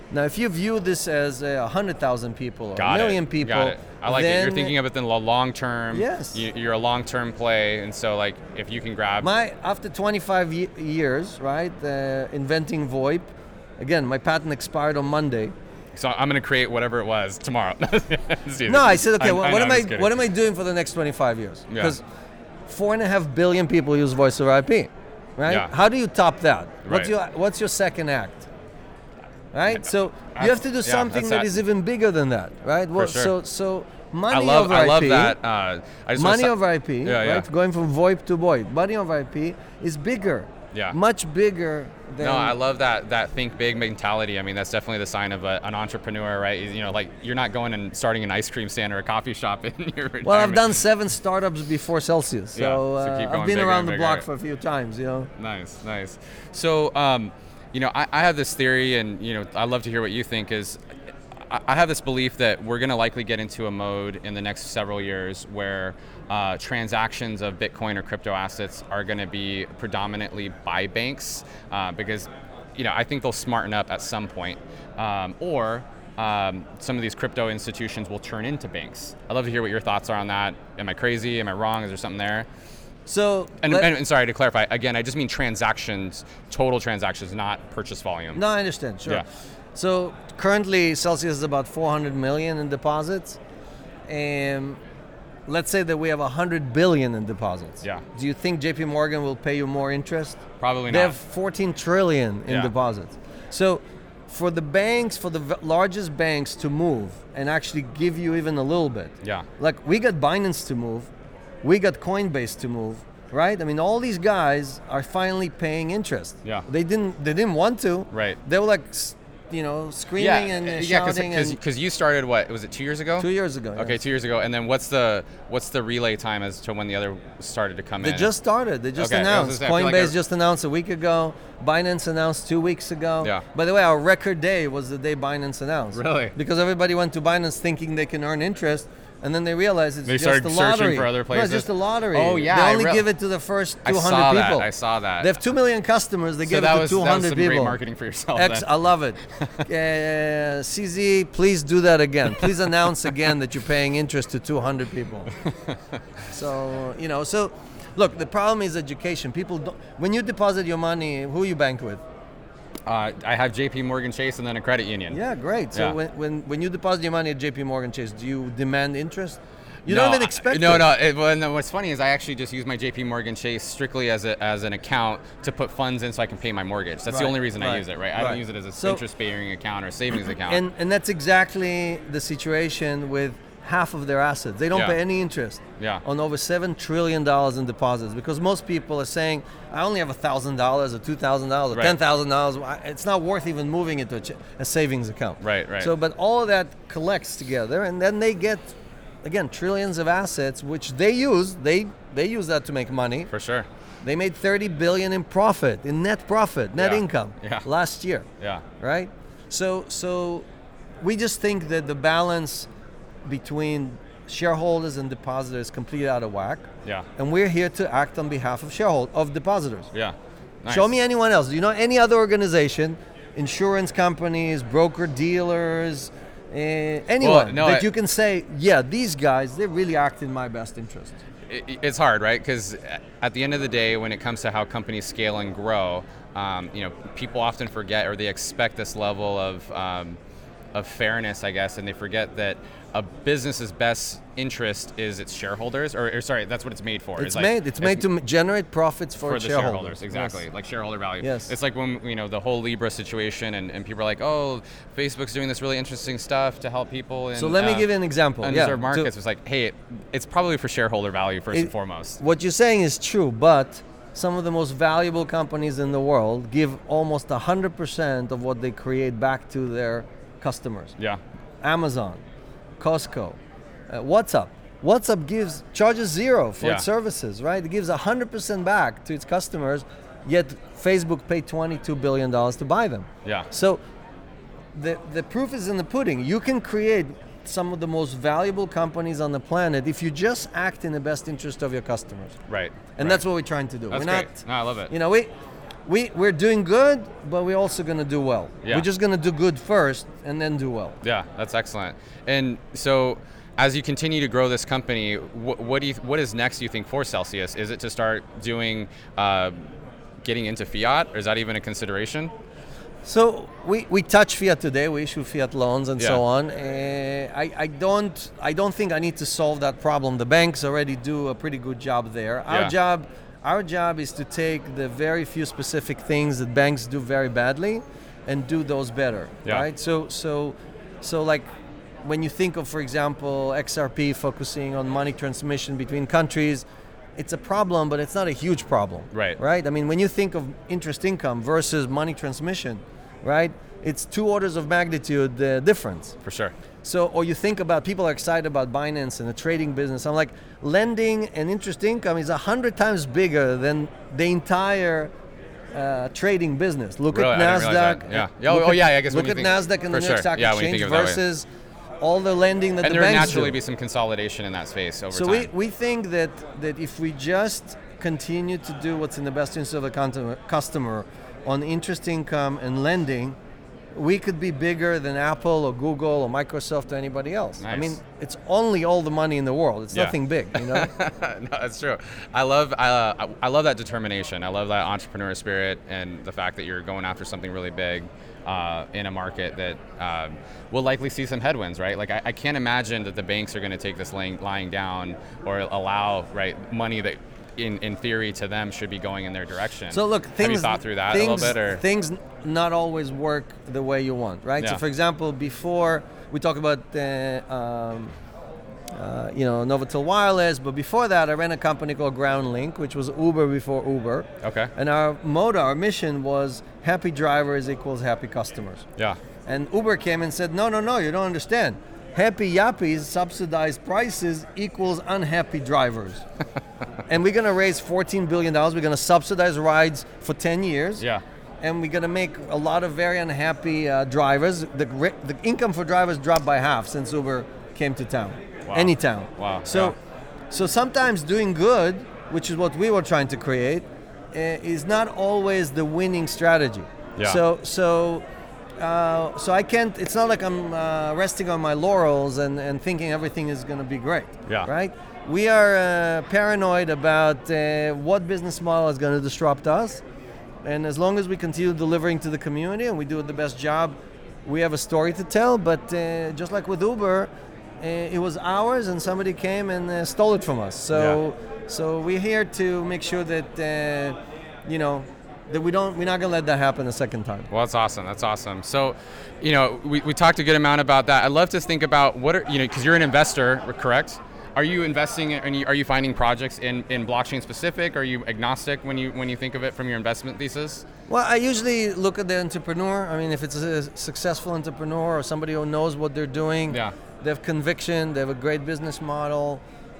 [SPEAKER 2] Now, if you view this as a uh, hundred thousand people or
[SPEAKER 1] Got
[SPEAKER 2] a million
[SPEAKER 1] it.
[SPEAKER 2] people,
[SPEAKER 1] Got it. I like
[SPEAKER 2] then
[SPEAKER 1] it. You're thinking of it in the long term.
[SPEAKER 2] Yes.
[SPEAKER 1] You, you're a long term play, and so like if you can grab.
[SPEAKER 2] My after twenty-five ye- years, right, uh, inventing VoIP. Again, my patent expired on Monday.
[SPEAKER 1] So I'm going to create whatever it was tomorrow.
[SPEAKER 2] No, I said, okay,
[SPEAKER 1] I,
[SPEAKER 2] what,
[SPEAKER 1] I
[SPEAKER 2] what
[SPEAKER 1] know,
[SPEAKER 2] am
[SPEAKER 1] I'm
[SPEAKER 2] I?
[SPEAKER 1] just kidding.
[SPEAKER 2] What am I doing for the next twenty-five years?
[SPEAKER 1] Yeah.
[SPEAKER 2] Because four and a half billion people use voice over I P, right?
[SPEAKER 1] Yeah.
[SPEAKER 2] How do you top that? What's
[SPEAKER 1] Right.
[SPEAKER 2] your What's your second act? Right. So
[SPEAKER 1] That's-
[SPEAKER 2] you have to do
[SPEAKER 1] yeah,
[SPEAKER 2] something
[SPEAKER 1] that's
[SPEAKER 2] that
[SPEAKER 1] that.
[SPEAKER 2] is even bigger than that, right? Well,
[SPEAKER 1] sure.
[SPEAKER 2] So so money
[SPEAKER 1] I love,
[SPEAKER 2] over
[SPEAKER 1] I love
[SPEAKER 2] I P.
[SPEAKER 1] that. Uh, I just
[SPEAKER 2] Money
[SPEAKER 1] wanna
[SPEAKER 2] over I P,
[SPEAKER 1] Yeah, yeah.
[SPEAKER 2] right? Going from VoIP to VoIP. Money over I P is bigger.
[SPEAKER 1] Yeah.
[SPEAKER 2] Much bigger than.
[SPEAKER 1] No, I love that that think big mentality. I mean, that's definitely the sign of a, an entrepreneur, right? You know, like you're not going and starting an ice cream stand or a coffee shop in your retirement.
[SPEAKER 2] Well, I've done seven startups before Celsius, so,
[SPEAKER 1] Yeah, so keep
[SPEAKER 2] uh,
[SPEAKER 1] going
[SPEAKER 2] I've been
[SPEAKER 1] bigger
[SPEAKER 2] around
[SPEAKER 1] and
[SPEAKER 2] the
[SPEAKER 1] bigger.
[SPEAKER 2] block for a few times, you know.
[SPEAKER 1] Nice, nice. So, um, you know, I, I have this theory, and you know, I'd love to hear what you think. Is I, I have this belief that we're going to likely get into a mode in the next several years where uh, transactions of Bitcoin or crypto assets are going to be predominantly by banks, uh, because, you know, I think they'll smarten up at some point, um, or um, some of these crypto institutions will turn into banks. I'd love to hear what your thoughts are on that. Am I crazy? Am I wrong? Is there something there?
[SPEAKER 2] So,
[SPEAKER 1] And,
[SPEAKER 2] let-
[SPEAKER 1] and, and sorry to clarify, again, I just mean transactions, total transactions, not purchase volume.
[SPEAKER 2] no, I understand, sure.
[SPEAKER 1] Yeah.
[SPEAKER 2] So currently Celsius is about four hundred million in deposits, and let's say that we have one hundred billion in deposits.
[SPEAKER 1] Yeah.
[SPEAKER 2] Do you think J P Morgan will pay you more interest?
[SPEAKER 1] Probably
[SPEAKER 2] They
[SPEAKER 1] not.
[SPEAKER 2] have fourteen trillion in
[SPEAKER 1] Yeah.
[SPEAKER 2] deposits. So for the banks, for the v- largest banks to move and actually give you even a little bit.
[SPEAKER 1] Yeah.
[SPEAKER 2] Like we got Binance to move, we got Coinbase to move, right? I mean, all these guys are finally paying interest.
[SPEAKER 1] Yeah.
[SPEAKER 2] They didn't. They didn't want to.
[SPEAKER 1] Right.
[SPEAKER 2] They were like, s- you know, screaming and uh,
[SPEAKER 1] yeah,
[SPEAKER 2] shouting. and
[SPEAKER 1] because you started what was it two years ago?
[SPEAKER 2] two years ago.
[SPEAKER 1] Okay,
[SPEAKER 2] yes.
[SPEAKER 1] two years ago, and then what's the what's the relay time as to when the other started to come
[SPEAKER 2] They
[SPEAKER 1] in?
[SPEAKER 2] just started. They just
[SPEAKER 1] Okay, I was
[SPEAKER 2] announced.
[SPEAKER 1] gonna say, I feel
[SPEAKER 2] Coinbase
[SPEAKER 1] like I-
[SPEAKER 2] just announced a week ago. Binance announced two weeks ago.
[SPEAKER 1] Yeah.
[SPEAKER 2] By the way, our record day was the day Binance announced.
[SPEAKER 1] Really?
[SPEAKER 2] Because everybody went to Binance thinking they can earn interest, and then they realized it's
[SPEAKER 1] They
[SPEAKER 2] just
[SPEAKER 1] started
[SPEAKER 2] a
[SPEAKER 1] searching
[SPEAKER 2] lottery.
[SPEAKER 1] for other
[SPEAKER 2] No,
[SPEAKER 1] places.
[SPEAKER 2] it's just a lottery.
[SPEAKER 1] Oh, yeah,
[SPEAKER 2] They
[SPEAKER 1] I
[SPEAKER 2] only
[SPEAKER 1] re-
[SPEAKER 2] give it to the first
[SPEAKER 1] I
[SPEAKER 2] two hundred
[SPEAKER 1] saw
[SPEAKER 2] people.
[SPEAKER 1] that. I saw that.
[SPEAKER 2] They have two million customers. They
[SPEAKER 1] so
[SPEAKER 2] give
[SPEAKER 1] that
[SPEAKER 2] it to
[SPEAKER 1] was,
[SPEAKER 2] two
[SPEAKER 1] that was
[SPEAKER 2] hundred
[SPEAKER 1] some
[SPEAKER 2] people.
[SPEAKER 1] great marketing for yourself.
[SPEAKER 2] Ex-
[SPEAKER 1] then.
[SPEAKER 2] I love it. uh, C Z, please do that again. Please announce again that you're paying interest to two hundred people. So, you know, so look, the problem is education. People don't, when you deposit your money, who you bank with?
[SPEAKER 1] Uh, I have J P Morgan Chase and then a credit union.
[SPEAKER 2] Yeah, great. So
[SPEAKER 1] Yeah.
[SPEAKER 2] when, when when you deposit your money at J P Morgan Chase, do you demand interest? You
[SPEAKER 1] No,
[SPEAKER 2] don't even
[SPEAKER 1] I-
[SPEAKER 2] expect
[SPEAKER 1] No,
[SPEAKER 2] it.
[SPEAKER 1] no. It, well, no. What's funny is I actually just use my J P Morgan Chase strictly as a as an account to put funds in so I can pay my mortgage. That's the
[SPEAKER 2] Right,
[SPEAKER 1] only reason I
[SPEAKER 2] right,
[SPEAKER 1] use it, right? I
[SPEAKER 2] right.
[SPEAKER 1] don't use it as a
[SPEAKER 2] So-
[SPEAKER 1] interest-bearing account or savings account.
[SPEAKER 2] And and that's exactly the situation with half of their assets. They don't
[SPEAKER 1] Yeah.
[SPEAKER 2] pay any interest
[SPEAKER 1] Yeah.
[SPEAKER 2] on over seven trillion dollars in deposits because most people are saying, I only have a thousand dollars or two thousand dollars or
[SPEAKER 1] Right.
[SPEAKER 2] ten thousand dollars. It's not worth even moving it to a, ch- a savings account.
[SPEAKER 1] Right, right.
[SPEAKER 2] So, but all of that collects together, and then they get, again, trillions of assets, which they use. They they use that to make money.
[SPEAKER 1] For sure.
[SPEAKER 2] They made thirty billion in profit, in net profit, net
[SPEAKER 1] Yeah.
[SPEAKER 2] income
[SPEAKER 1] Yeah.
[SPEAKER 2] last year.
[SPEAKER 1] Yeah.
[SPEAKER 2] Right? So so we just think that the balance between shareholders and depositors is completely out of whack.
[SPEAKER 1] Yeah.
[SPEAKER 2] And we're here to act on behalf of shareholders, of depositors.
[SPEAKER 1] Yeah. Nice.
[SPEAKER 2] Show me anyone else. Do you know any other organization, insurance companies, broker dealers, uh, anyone
[SPEAKER 1] no,
[SPEAKER 2] that
[SPEAKER 1] I-
[SPEAKER 2] you can say, yeah, these guys, they really act in my best interest.
[SPEAKER 1] It- it's hard, right? Because at the end of the day, when it comes to how companies scale and grow, um, you know, people often forget or they expect this level of um, of fairness, I guess, and they forget that a business's best interest is its shareholders, or, or sorry, that's what it's made for.
[SPEAKER 2] It's
[SPEAKER 1] like-
[SPEAKER 2] made. It's made to m- generate profits for,
[SPEAKER 1] for
[SPEAKER 2] its
[SPEAKER 1] the shareholders, exactly,
[SPEAKER 2] Yes.
[SPEAKER 1] like shareholder value.
[SPEAKER 2] Yes.
[SPEAKER 1] It's like when, you know, the whole Libra situation, and, and people are like, oh, Facebook's doing this really interesting stuff to help people in
[SPEAKER 2] So let me
[SPEAKER 1] uh,
[SPEAKER 2] give you an example.
[SPEAKER 1] undeserved
[SPEAKER 2] Yeah, to-
[SPEAKER 1] markets. It's like, hey, it, it's probably for shareholder value first
[SPEAKER 2] It-
[SPEAKER 1] and foremost.
[SPEAKER 2] What you're saying is true, but some of the most valuable companies in the world give almost one hundred percent of what they create back to their customers.
[SPEAKER 1] Yeah.
[SPEAKER 2] Amazon, Costco, uh, WhatsApp. WhatsApp gives charges zero for
[SPEAKER 1] Yeah.
[SPEAKER 2] its services, right? It gives one hundred percent back to its customers, yet Facebook paid twenty-two billion dollars to buy them.
[SPEAKER 1] Yeah.
[SPEAKER 2] So the, the proof is in the pudding. You can create some of the most valuable companies on the planet if you just act in the best interest of your customers.
[SPEAKER 1] Right.
[SPEAKER 2] And
[SPEAKER 1] right.
[SPEAKER 2] that's what we're trying to do.
[SPEAKER 1] That's
[SPEAKER 2] we're
[SPEAKER 1] great.
[SPEAKER 2] not,
[SPEAKER 1] No, I love it.
[SPEAKER 2] you know, we we we're doing good, but we're also going to do well.
[SPEAKER 1] Yeah.
[SPEAKER 2] We're just going to do good first and then do well.
[SPEAKER 1] Yeah, that's excellent. And so, as you continue to grow this company, what, what do you what is next? Do you think for Celsius? Is it to start doing uh, getting into fiat, or is that even a consideration?
[SPEAKER 2] So we, we touch fiat today. We issue fiat loans and
[SPEAKER 1] Yeah.
[SPEAKER 2] so on. Uh, I, I don't I don't think I need to solve that problem. The banks already do a pretty good job there. Our
[SPEAKER 1] Yeah.
[SPEAKER 2] job our job is to take the very few specific things that banks do very badly and do those better.
[SPEAKER 1] Yeah.
[SPEAKER 2] Right? So so so like when you think of, for example, X R P focusing on money transmission between countries, it's a problem, but it's not a huge problem.
[SPEAKER 1] Right.
[SPEAKER 2] Right? I mean, when you think of interest income versus money transmission, right? It's two orders of magnitude uh, difference.
[SPEAKER 1] For sure.
[SPEAKER 2] So, or you think about, people are excited about Binance and the trading business. I'm like, lending and interest income is a hundred times bigger than the entire uh, trading business. Look
[SPEAKER 1] Really?
[SPEAKER 2] at
[SPEAKER 1] I didn't realize
[SPEAKER 2] NASDAQ.
[SPEAKER 1] that. Yeah.
[SPEAKER 2] Look
[SPEAKER 1] Oh, oh,
[SPEAKER 2] at-
[SPEAKER 1] yeah, I guess
[SPEAKER 2] Look
[SPEAKER 1] when
[SPEAKER 2] at
[SPEAKER 1] you think-
[SPEAKER 2] NASDAQ and
[SPEAKER 1] for
[SPEAKER 2] the New York
[SPEAKER 1] sure.
[SPEAKER 2] Stock
[SPEAKER 1] Yeah, when you
[SPEAKER 2] Exchange
[SPEAKER 1] think of it that way.
[SPEAKER 2] versus all the lending that
[SPEAKER 1] And
[SPEAKER 2] the
[SPEAKER 1] there will
[SPEAKER 2] banks
[SPEAKER 1] naturally
[SPEAKER 2] do.
[SPEAKER 1] be some consolidation in that space over
[SPEAKER 2] So
[SPEAKER 1] time.
[SPEAKER 2] we, we think that, that if we just continue to do what's in the best interest of the con- customer on interest income and lending, we could be bigger than Apple or Google or Microsoft or anybody else. I
[SPEAKER 1] Nice.
[SPEAKER 2] mean, it's only all the money in the world. It's
[SPEAKER 1] Yeah.
[SPEAKER 2] nothing big, you know?
[SPEAKER 1] No, that's true. I love uh, I love that determination. I love that entrepreneur spirit and the fact that you're going after something really big uh, in a market that um, will likely see some headwinds, right? Like I, I can't imagine that the banks are going to take this lying, lying down or allow right money that in, in theory to them should be going in their direction.
[SPEAKER 2] So look, things,
[SPEAKER 1] have you thought through that
[SPEAKER 2] things,
[SPEAKER 1] a little bit, or
[SPEAKER 2] things not always work the way you want, right?
[SPEAKER 1] Yeah.
[SPEAKER 2] So for example, before we talk about uh, um, uh, you know, Novotel Wireless, but before that I ran a company called GroundLink, which was Uber before Uber.
[SPEAKER 1] Okay.
[SPEAKER 2] And our motto, our mission was happy drivers equals happy customers.
[SPEAKER 1] yeah,
[SPEAKER 2] And Uber came and said, no, no, no, you don't understand. Happy yappies, subsidized prices equals unhappy drivers. And we're going to raise fourteen billion dollars. We're going to subsidize rides for ten years.
[SPEAKER 1] yeah,
[SPEAKER 2] And we're going to make a lot of very unhappy uh, drivers. The, ri- the income for drivers dropped by half since Uber came to town.
[SPEAKER 1] Wow.
[SPEAKER 2] Any town.
[SPEAKER 1] Wow,
[SPEAKER 2] So,
[SPEAKER 1] yeah.
[SPEAKER 2] so sometimes doing good, which is what we were trying to create, uh, is not always the winning strategy.
[SPEAKER 1] Yeah.
[SPEAKER 2] So, so, uh, so I can't. It's not like I'm uh, resting on my laurels and, and thinking everything is going to be great.
[SPEAKER 1] Yeah.
[SPEAKER 2] Right. We are uh, paranoid about uh, what business model is going to disrupt us, and as long as we continue delivering to the community and we do the best job, we have a story to tell. But uh, just like with Uber, uh, it was ours, and somebody came and uh, stole it from us. So, so we're here to make sure that uh, you know that we don't. We're not going to let that happen a second time.
[SPEAKER 1] Well, that's awesome. That's awesome. So, you know, we, we talked a good amount about that. I'd love to think about what are, you know, because you're an investor, correct? Are you investing in, are you finding projects in, in blockchain specific? Are you agnostic when you when you think of it from your investment thesis?
[SPEAKER 2] Well, I usually look at the entrepreneur. I mean, if it's a successful entrepreneur or somebody who knows what they're doing,
[SPEAKER 1] Yeah.
[SPEAKER 2] they have conviction, they have a great business model,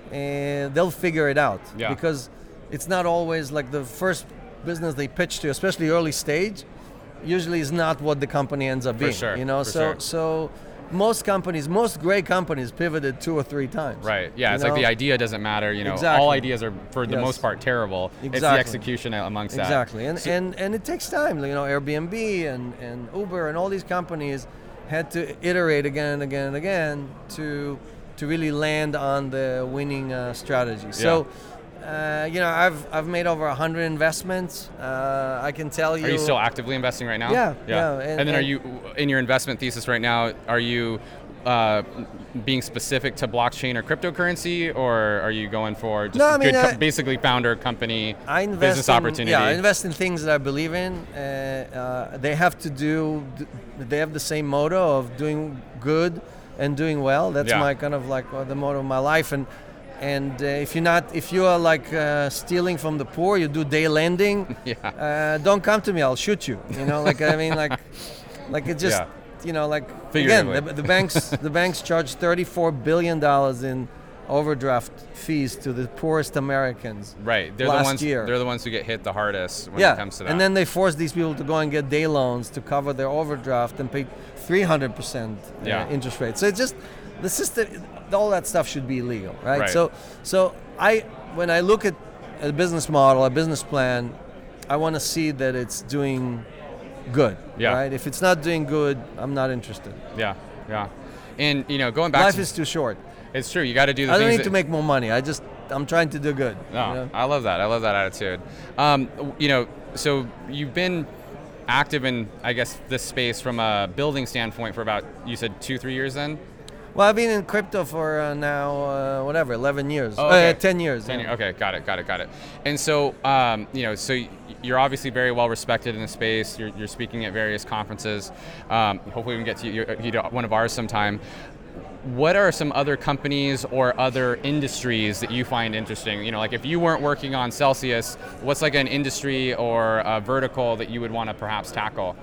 [SPEAKER 2] and they'll figure it out.
[SPEAKER 1] Yeah.
[SPEAKER 2] Because it's not always like the first business they pitch to, especially early stage, usually is not what the company ends up
[SPEAKER 1] For
[SPEAKER 2] being.
[SPEAKER 1] sure,
[SPEAKER 2] You know,
[SPEAKER 1] for
[SPEAKER 2] so
[SPEAKER 1] sure.
[SPEAKER 2] so most companies, most great companies pivoted two or three times.
[SPEAKER 1] Right. Yeah.
[SPEAKER 2] You
[SPEAKER 1] It's like the
[SPEAKER 2] know?
[SPEAKER 1] idea doesn't matter. You know,
[SPEAKER 2] Exactly.
[SPEAKER 1] all ideas are for the
[SPEAKER 2] Yes.
[SPEAKER 1] most part terrible. It's the
[SPEAKER 2] Exactly.
[SPEAKER 1] execution amongst that.
[SPEAKER 2] Exactly, and,
[SPEAKER 1] So-
[SPEAKER 2] and and it takes time. You know, Airbnb and, and Uber and all these companies had to iterate again and again and again to to really land on the winning uh, strategy. So, uh, you know, I've I've made over a hundred investments. Uh, I can tell you.
[SPEAKER 1] Are you still actively investing right now?
[SPEAKER 2] Yeah,
[SPEAKER 1] Yeah.
[SPEAKER 2] yeah,
[SPEAKER 1] And,
[SPEAKER 2] and-
[SPEAKER 1] then are
[SPEAKER 2] and-
[SPEAKER 1] you in your investment thesis right now? Are you uh, being specific to blockchain or cryptocurrency, or are you going for just
[SPEAKER 2] No, I mean,
[SPEAKER 1] good, co-
[SPEAKER 2] I-
[SPEAKER 1] basically founder company
[SPEAKER 2] I invest
[SPEAKER 1] business
[SPEAKER 2] in,
[SPEAKER 1] opportunity?
[SPEAKER 2] Yeah, I invest in things that I believe in. Uh, uh, they have to do. They have the same motto of doing good and doing well. That's
[SPEAKER 1] Yeah.
[SPEAKER 2] my kind of like uh, the motto of my life. And and uh, if you're not, if you are like uh, stealing from the poor, you do day lending.
[SPEAKER 1] Yeah.
[SPEAKER 2] Uh, don't come to me. I'll shoot you. You know, like I mean, like, like it just.
[SPEAKER 1] Yeah.
[SPEAKER 2] You know, like again,
[SPEAKER 1] Figuratively.
[SPEAKER 2] the, the banks the banks charge thirty-four billion dollars in overdraft fees to the poorest Americans.
[SPEAKER 1] Right. They're
[SPEAKER 2] last
[SPEAKER 1] the ones.
[SPEAKER 2] year.
[SPEAKER 1] They're the ones who get hit the hardest when
[SPEAKER 2] yeah,
[SPEAKER 1] it comes to that.
[SPEAKER 2] and then they force these people to go and get day loans to cover their overdraft and pay three hundred percent uh,
[SPEAKER 1] Yeah.
[SPEAKER 2] interest rate. So it's just the system. All that stuff should be illegal, right?
[SPEAKER 1] Right.
[SPEAKER 2] So, so I when I look at a business model, a business plan, I want to see that it's doing good.
[SPEAKER 1] Yeah.
[SPEAKER 2] Right. If it's not doing good, I'm not interested.
[SPEAKER 1] Yeah. Yeah. And you know, going back
[SPEAKER 2] Life
[SPEAKER 1] to,
[SPEAKER 2] is too short.
[SPEAKER 1] it's true. You got to do the
[SPEAKER 2] I don't
[SPEAKER 1] things
[SPEAKER 2] need
[SPEAKER 1] that,
[SPEAKER 2] to make more money. I just I'm trying to do good.
[SPEAKER 1] No,
[SPEAKER 2] you know?
[SPEAKER 1] I love that. I love that attitude. Um, you know, so you've been active in, I guess, this space from a building standpoint for about, you said two, three years then?
[SPEAKER 2] Well, I've been in crypto for uh, now, uh, whatever, eleven years.
[SPEAKER 1] Oh, okay.
[SPEAKER 2] uh, ten years.
[SPEAKER 1] ten
[SPEAKER 2] yeah.
[SPEAKER 1] years. Okay, got it, got it, got it. And so, um, you know, so y- you're obviously very well respected in the space. You're, you're speaking at various conferences. Um, hopefully we can get to you, you to one of ours sometime. What are some other companies or other industries that you find interesting? You know, like if you weren't working on Celsius, what's like an industry or a vertical that you would want to perhaps tackle?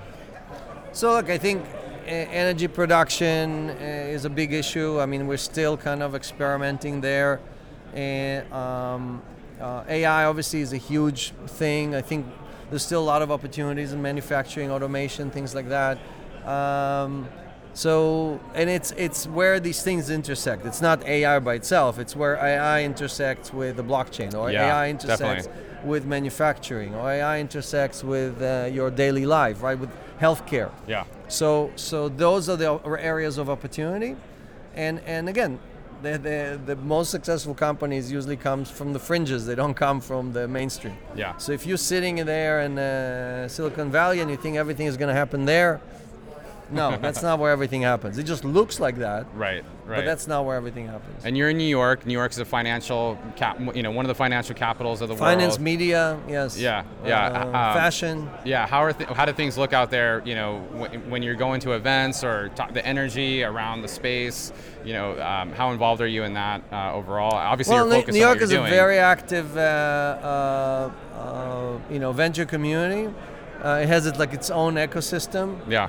[SPEAKER 2] So look, I think uh, energy production uh, is a big issue. I mean, we're still kind of experimenting there. And um, uh, A I obviously is a huge thing. I think there's still a lot of opportunities in manufacturing, automation, things like that. Um, So, and it's it's where these things intersect. It's not A I by itself. It's where A I intersects with the blockchain, or
[SPEAKER 1] Yeah,
[SPEAKER 2] A I intersects
[SPEAKER 1] definitely.
[SPEAKER 2] with manufacturing, or A I intersects with uh, your daily life, right? With healthcare.
[SPEAKER 1] Yeah.
[SPEAKER 2] So, so those are the o- areas of opportunity, and and again, the the, the most successful companies usually comes from the fringes. They don't come from the mainstream.
[SPEAKER 1] Yeah.
[SPEAKER 2] So if you're sitting there in uh, Silicon Valley and you think everything is going to happen there. No, that's not where everything happens. It just looks like that,
[SPEAKER 1] Right, right.
[SPEAKER 2] but that's not where everything happens.
[SPEAKER 1] And you're in New York. New York is a financial, cap, you know, one of the financial capitals of the
[SPEAKER 2] Finance,
[SPEAKER 1] world.
[SPEAKER 2] media, yes.
[SPEAKER 1] Yeah, yeah.
[SPEAKER 2] Uh,
[SPEAKER 1] um,
[SPEAKER 2] fashion.
[SPEAKER 1] Yeah, how are th- how do things look out there? You know, when, when you're going to events or t- the energy around the space. You know, um, how involved are you in that uh, overall? Obviously,
[SPEAKER 2] Well,
[SPEAKER 1] you're
[SPEAKER 2] New
[SPEAKER 1] focused
[SPEAKER 2] New
[SPEAKER 1] on
[SPEAKER 2] York
[SPEAKER 1] what
[SPEAKER 2] is
[SPEAKER 1] you're
[SPEAKER 2] a
[SPEAKER 1] doing.
[SPEAKER 2] very active, uh, uh, uh, you know, venture community. Uh, it has it like its own ecosystem.
[SPEAKER 1] Yeah,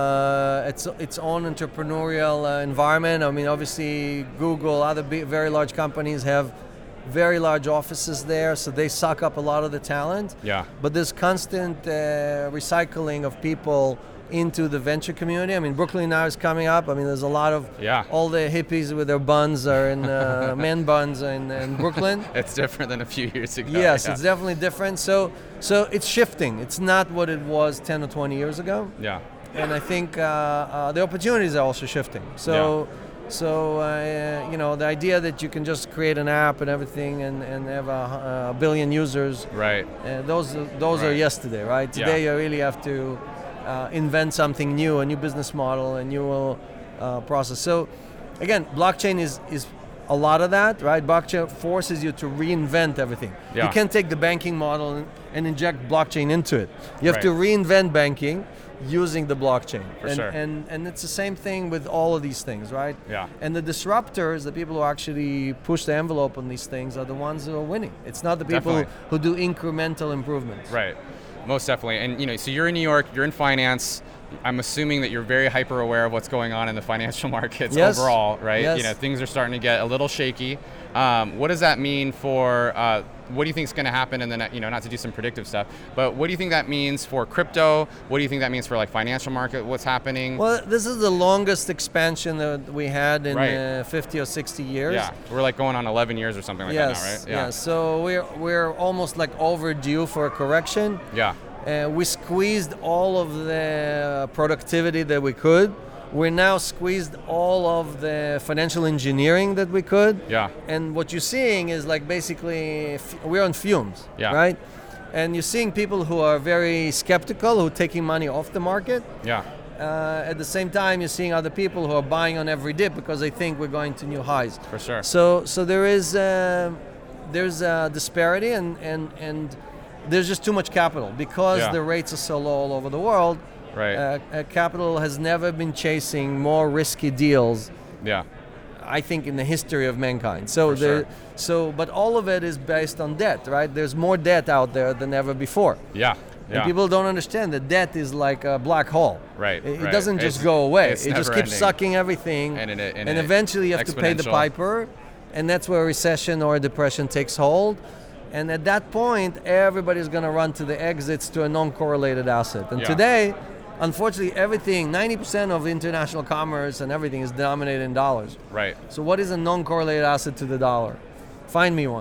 [SPEAKER 2] Uh, its its own entrepreneurial uh, environment. I mean, obviously, Google, other big, very large companies have very large offices there, so they suck up a lot of the talent.
[SPEAKER 1] yeah,
[SPEAKER 2] But there's constant uh, recycling of people into the venture community. I mean, Brooklyn now is coming up. I mean, there's a lot of
[SPEAKER 1] Yeah.
[SPEAKER 2] all the hippies with their buns are in uh, men buns in, in Brooklyn.
[SPEAKER 1] it's different than a few years ago.
[SPEAKER 2] Yes,
[SPEAKER 1] yeah.
[SPEAKER 2] it's definitely different. So, so it's shifting. It's not what it was ten or twenty years ago.
[SPEAKER 1] Yeah,
[SPEAKER 2] And I think uh, uh, the opportunities are also shifting. So, so uh, you know, the idea that you can just create an app and everything and, and have a, a billion users,
[SPEAKER 1] right.
[SPEAKER 2] uh, those those are
[SPEAKER 1] Right.
[SPEAKER 2] yesterday, right? Today
[SPEAKER 1] Yeah.
[SPEAKER 2] you really have to uh, invent something new, a new business model, a new uh, process. So, again, blockchain is is a lot of that, right? Blockchain forces you to reinvent everything.
[SPEAKER 1] Yeah.
[SPEAKER 2] You can't take the banking model and, and inject blockchain into it. You have
[SPEAKER 1] Right.
[SPEAKER 2] to reinvent banking using the blockchain.
[SPEAKER 1] For
[SPEAKER 2] and,
[SPEAKER 1] sure.
[SPEAKER 2] and and it's the same thing with all of these things, right?
[SPEAKER 1] Yeah.
[SPEAKER 2] And the disruptors, the people who actually push the envelope on these things, are the ones who are winning. It's not the people
[SPEAKER 1] Definitely.
[SPEAKER 2] who do incremental improvements.
[SPEAKER 1] Right, most definitely. And you know, so you're in New York, you're in finance. I'm assuming that you're very hyper aware of what's going on in the financial markets
[SPEAKER 2] Yes.
[SPEAKER 1] overall, right?
[SPEAKER 2] Yes.
[SPEAKER 1] You know, things are starting to get a little shaky. Um, what does that mean for? Uh, what do you think is going to happen in the ne- you know, not to do some predictive stuff, but what do you think that means for crypto? What do you think that means for like financial market? What's happening?
[SPEAKER 2] Well, this is the longest expansion that we had in
[SPEAKER 1] Right.
[SPEAKER 2] uh, fifty or sixty years.
[SPEAKER 1] Yeah, we're like going on eleven years or something like
[SPEAKER 2] Yes.
[SPEAKER 1] that now, right?
[SPEAKER 2] Yeah. So we're we're almost like overdue for a correction.
[SPEAKER 1] Yeah.
[SPEAKER 2] Uh, we squeezed all of the productivity that we could. We now squeezed all of the financial engineering that we could.
[SPEAKER 1] Yeah.
[SPEAKER 2] And what you're seeing is like basically f- we're on fumes,
[SPEAKER 1] Yeah.
[SPEAKER 2] right? And you're seeing people who are very skeptical, who are taking money off the market.
[SPEAKER 1] Yeah.
[SPEAKER 2] Uh, at the same time, you're seeing other people who are buying on every dip because they think we're going to new highs.
[SPEAKER 1] For sure.
[SPEAKER 2] So, so there is uh, there's a disparity, and and and there's just too much capital because
[SPEAKER 1] Yeah.
[SPEAKER 2] the rates are so low all over the world.
[SPEAKER 1] Right.
[SPEAKER 2] Uh, uh, capital has never been chasing more risky deals,
[SPEAKER 1] Yeah.
[SPEAKER 2] I think, in the history of mankind. So
[SPEAKER 1] For
[SPEAKER 2] there,
[SPEAKER 1] sure.
[SPEAKER 2] so but all of it is based on debt, right? There's more debt out there than ever before.
[SPEAKER 1] Yeah.
[SPEAKER 2] And
[SPEAKER 1] Yeah.
[SPEAKER 2] people don't understand that debt is like a black hole.
[SPEAKER 1] Right,
[SPEAKER 2] It, it
[SPEAKER 1] right.
[SPEAKER 2] doesn't just
[SPEAKER 1] It's-
[SPEAKER 2] go away.
[SPEAKER 1] it's
[SPEAKER 2] It just
[SPEAKER 1] never
[SPEAKER 2] keeps
[SPEAKER 1] ending.
[SPEAKER 2] sucking everything.
[SPEAKER 1] And in a- in
[SPEAKER 2] and
[SPEAKER 1] a
[SPEAKER 2] eventually you have to pay the
[SPEAKER 1] exponential-
[SPEAKER 2] piper. And that's where a recession or a depression takes hold. And at that point, everybody's going to run to the exits to a non-correlated asset. And
[SPEAKER 1] Yeah.
[SPEAKER 2] today, unfortunately, everything, ninety percent of international commerce and everything is denominated in dollars.
[SPEAKER 1] Right.
[SPEAKER 2] So what is a non-correlated asset to the dollar? Find me one.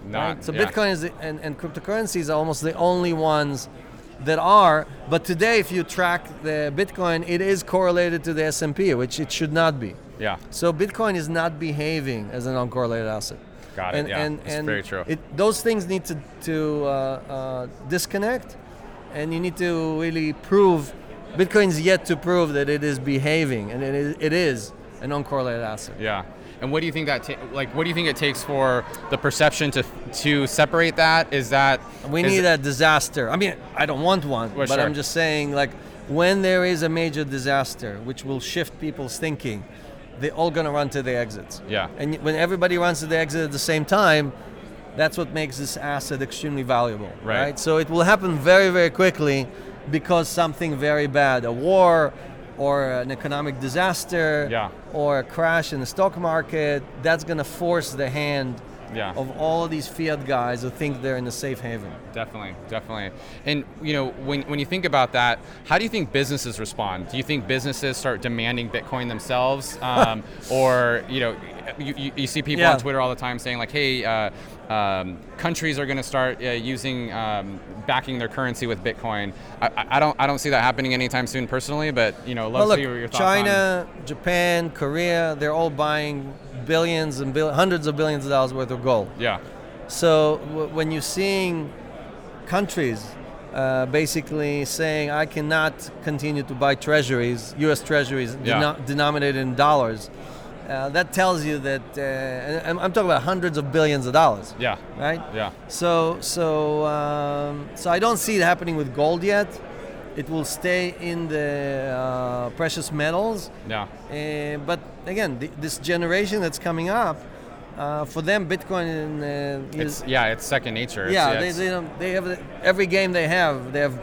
[SPEAKER 1] not.
[SPEAKER 2] Right? So
[SPEAKER 1] yeah.
[SPEAKER 2] Bitcoin is the, and, and cryptocurrencies are almost the only ones that are. But today, if you track the Bitcoin, it is correlated to the S and P, which it should not be.
[SPEAKER 1] Yeah.
[SPEAKER 2] So Bitcoin is not behaving as an uncorrelated asset.
[SPEAKER 1] Got it.
[SPEAKER 2] And,
[SPEAKER 1] yeah.
[SPEAKER 2] and,
[SPEAKER 1] It's
[SPEAKER 2] and
[SPEAKER 1] very true.
[SPEAKER 2] It, those things need to, to uh, uh, disconnect, and you need to really prove. Bitcoin's yet to prove that it is behaving, and it is, it is an uncorrelated asset.
[SPEAKER 1] Yeah. And what do you think that ta- like? What do you think it takes for the perception to to separate that? Is that
[SPEAKER 2] We
[SPEAKER 1] is
[SPEAKER 2] need
[SPEAKER 1] it-
[SPEAKER 2] a disaster. I mean, I don't want one,
[SPEAKER 1] Well,
[SPEAKER 2] but
[SPEAKER 1] sure.
[SPEAKER 2] I'm just saying, like, when there is a major disaster, which will shift people's thinking, they're all gonna run to the exits.
[SPEAKER 1] Yeah.
[SPEAKER 2] And when everybody runs to the exit at the same time, that's what makes this asset extremely valuable,
[SPEAKER 1] Right.
[SPEAKER 2] right? So it will happen very, very quickly because something very bad, a war, or an economic disaster,
[SPEAKER 1] Yeah.
[SPEAKER 2] or a crash in the stock market, that's gonna force the hand
[SPEAKER 1] Yeah.
[SPEAKER 2] of all these fiat guys who think they're in a safe haven.
[SPEAKER 1] Definitely, definitely. And you know, when when you think about that, how do you think businesses respond? Do you think businesses start demanding Bitcoin themselves, um, or you know, you, you, you see people
[SPEAKER 2] Yeah.
[SPEAKER 1] on Twitter all the time saying like, "Hey, uh, um, countries are going to start uh, using um, backing their currency with Bitcoin." I, I I don't I don't see that happening anytime soon personally, but you know, love
[SPEAKER 2] Well,
[SPEAKER 1] to
[SPEAKER 2] look,
[SPEAKER 1] see your thoughts on.
[SPEAKER 2] China, Japan, Korea, they're all buying billions and bill- hundreds of billions of dollars worth of gold.
[SPEAKER 1] Yeah,
[SPEAKER 2] So w- when you're seeing countries uh, basically saying, I cannot continue to buy treasuries, U S treasuries
[SPEAKER 1] Yeah.
[SPEAKER 2] deno- denominated in dollars, uh, that tells you that, uh, and I'm- I'm talking about hundreds of billions of dollars,
[SPEAKER 1] yeah,
[SPEAKER 2] right?
[SPEAKER 1] yeah,
[SPEAKER 2] So, so, um, so I don't see it happening with gold yet. It will stay in the uh, precious metals.
[SPEAKER 1] yeah,
[SPEAKER 2] Uh, but again, th- this generation that's coming up, uh, for them, Bitcoin uh, is
[SPEAKER 1] it's yeah, it's second nature. It's-
[SPEAKER 2] yeah. They
[SPEAKER 1] it's-
[SPEAKER 2] they, don't, they have every game they have. They have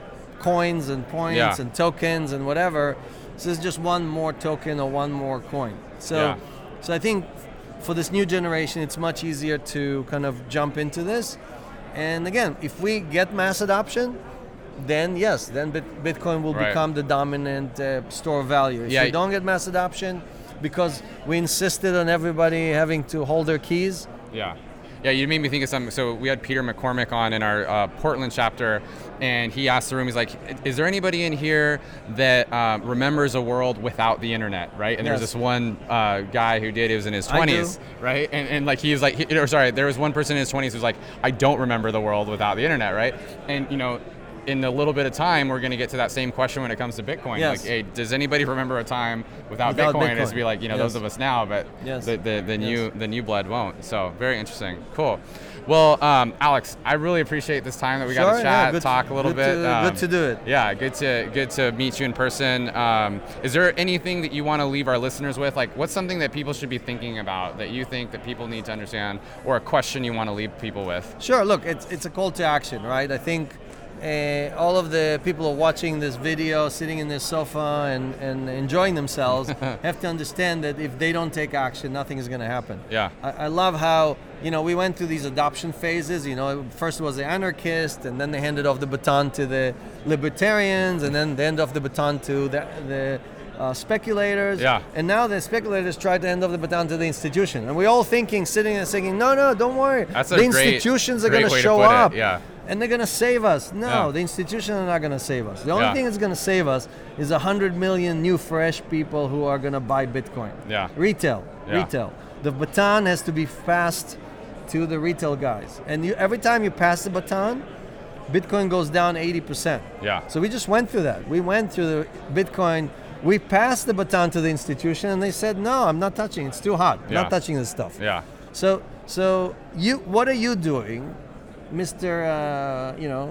[SPEAKER 2] coins and points
[SPEAKER 1] Yeah.
[SPEAKER 2] and tokens and whatever. So it's just one more token or one more coin. So
[SPEAKER 1] Yeah.
[SPEAKER 2] so I think for this new generation, it's much easier to kind of jump into this. And again, if we get mass adoption, then yes, then Bit- Bitcoin will
[SPEAKER 1] Right.
[SPEAKER 2] become the dominant uh, store of value. If
[SPEAKER 1] Yeah.
[SPEAKER 2] we don't get mass adoption, because we insisted on everybody having to hold their keys,
[SPEAKER 1] Yeah. Yeah, you made me think of something. So we had Peter McCormick on in our uh, Portland chapter, and he asked the room, he's like, is there anybody in here that uh, remembers a world without the internet, right? And there was
[SPEAKER 2] Yes.
[SPEAKER 1] this one uh, guy who did, it was in his
[SPEAKER 2] I do.
[SPEAKER 1] twenties, right? And, and like, he was like, he, or sorry, there was one person in his twenties who was like, I don't remember the world without the internet, right? And, you know, in a little bit of time, we're going to get to that same question when it comes to Bitcoin.
[SPEAKER 2] Yes.
[SPEAKER 1] Like, hey, does anybody remember a time without,
[SPEAKER 2] Without
[SPEAKER 1] Bitcoin?
[SPEAKER 2] Bitcoin.
[SPEAKER 1] It's be like, you know,
[SPEAKER 2] Yes.
[SPEAKER 1] those of us now, but
[SPEAKER 2] Yes.
[SPEAKER 1] the, the, the
[SPEAKER 2] Yes.
[SPEAKER 1] new the new blood won't. So very interesting. Cool. Well, um, Alex, I really appreciate this time that we got
[SPEAKER 2] Sure,
[SPEAKER 1] to
[SPEAKER 2] yeah,
[SPEAKER 1] chat,
[SPEAKER 2] good-
[SPEAKER 1] talk a little
[SPEAKER 2] good
[SPEAKER 1] bit.
[SPEAKER 2] to-
[SPEAKER 1] Um,
[SPEAKER 2] good to do it.
[SPEAKER 1] Yeah, good to good to meet you in person. Um, is there anything that you want to leave our listeners with? Like, what's something that people should be thinking about that you think that people need to understand, or a question you want to leave people with?
[SPEAKER 2] Sure, look, it's, it's a call to action, right? I think uh, all of the people who are watching this video, sitting in their sofa and, and enjoying themselves, have to understand that if they don't take action, nothing is going to happen.
[SPEAKER 1] Yeah.
[SPEAKER 2] I, I love how, you know, we went through these adoption phases. You know, first it was the anarchist, and then they handed off the baton to the libertarians, and then they handed off the baton to the, the uh, speculators.
[SPEAKER 1] Yeah.
[SPEAKER 2] And now the speculators try to hand off the baton to the institution. And we're all thinking, sitting there thinking, no, no, don't worry.
[SPEAKER 1] That's a
[SPEAKER 2] the
[SPEAKER 1] great-
[SPEAKER 2] institutions are
[SPEAKER 1] great
[SPEAKER 2] going to
[SPEAKER 1] way to
[SPEAKER 2] show
[SPEAKER 1] put it,
[SPEAKER 2] up.
[SPEAKER 1] yeah.
[SPEAKER 2] And they're going to save us. No,
[SPEAKER 1] Yeah.
[SPEAKER 2] the institutions are not going to save us. The only
[SPEAKER 1] Yeah.
[SPEAKER 2] thing that's going to save us is one hundred million new, fresh people who are going to buy Bitcoin.
[SPEAKER 1] Yeah.
[SPEAKER 2] Retail.
[SPEAKER 1] Yeah.
[SPEAKER 2] Retail. The baton has to be passed to the retail guys. And you, every time you pass the baton, Bitcoin goes down eighty percent.
[SPEAKER 1] Yeah.
[SPEAKER 2] So we just went through that. We went through the Bitcoin. We passed the baton to the institution, and they said, "No, I'm not touching. It's too hot. I'm
[SPEAKER 1] Yeah.
[SPEAKER 2] not touching this stuff."
[SPEAKER 1] Yeah.
[SPEAKER 2] So, so you, what are you doing, Mister Uh, you know,